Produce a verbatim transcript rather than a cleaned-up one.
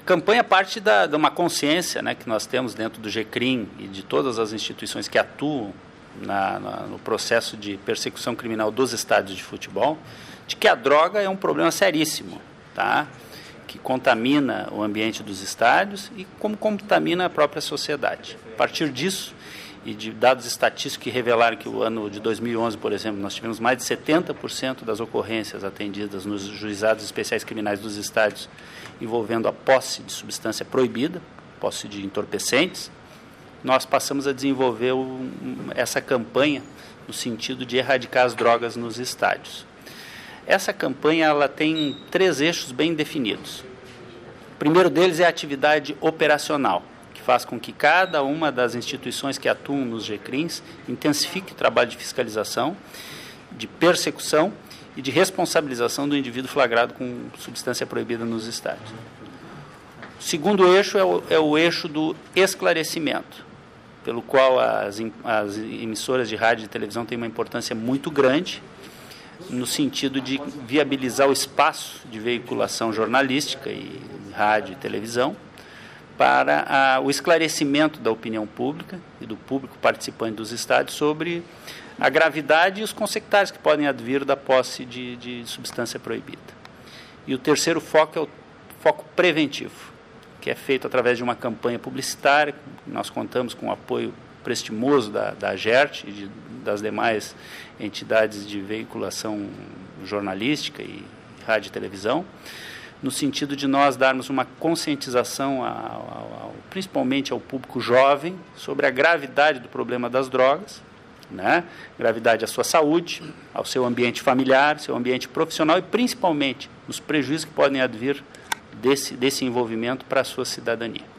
campanha parte da, de uma consciência, né, que nós temos dentro do GECRIM e de todas as instituições que atuam na, na, no processo de persecução criminal dos estádios de futebol, de que a droga é um problema seríssimo, tá? Que contamina o ambiente dos estádios e como contamina a própria sociedade. A partir disso, e de dados estatísticos que revelaram que o ano de dois mil e onze, por exemplo, nós tivemos mais de setenta por cento das ocorrências atendidas nos juizados especiais criminais dos estádios envolvendo a posse de substância proibida, posse de entorpecentes, nós passamos a desenvolver um, essa campanha no sentido de erradicar as drogas nos estádios. Essa campanha ela tem três eixos bem definidos. O primeiro deles é a atividade operacional, que faz com que cada uma das instituições que atuam nos GECRIMs intensifique o trabalho de fiscalização, de persecução e de responsabilização do indivíduo flagrado com substância proibida nos estádios. O segundo eixo é o, é o eixo do esclarecimento, pelo qual as, as emissoras de rádio e televisão têm uma importância muito grande, no sentido de viabilizar o espaço de veiculação jornalística e rádio e televisão para a, o esclarecimento da opinião pública e do público participante dos estádios sobre a gravidade e os consequentários que podem advir da posse de, de substância proibida. E o terceiro foco é o foco preventivo, que é feito através de uma campanha publicitária. Nós contamos com o apoio prestimoso da, da AGERT e de, das demais entidades de veiculação jornalística e rádio e televisão, no sentido de nós darmos uma conscientização, ao, ao, ao, principalmente ao público jovem, sobre a gravidade do problema das drogas, né? Gravidade à sua saúde, ao seu ambiente familiar, seu ambiente profissional e principalmente os prejuízos que podem advir desse, desse envolvimento para a sua cidadania.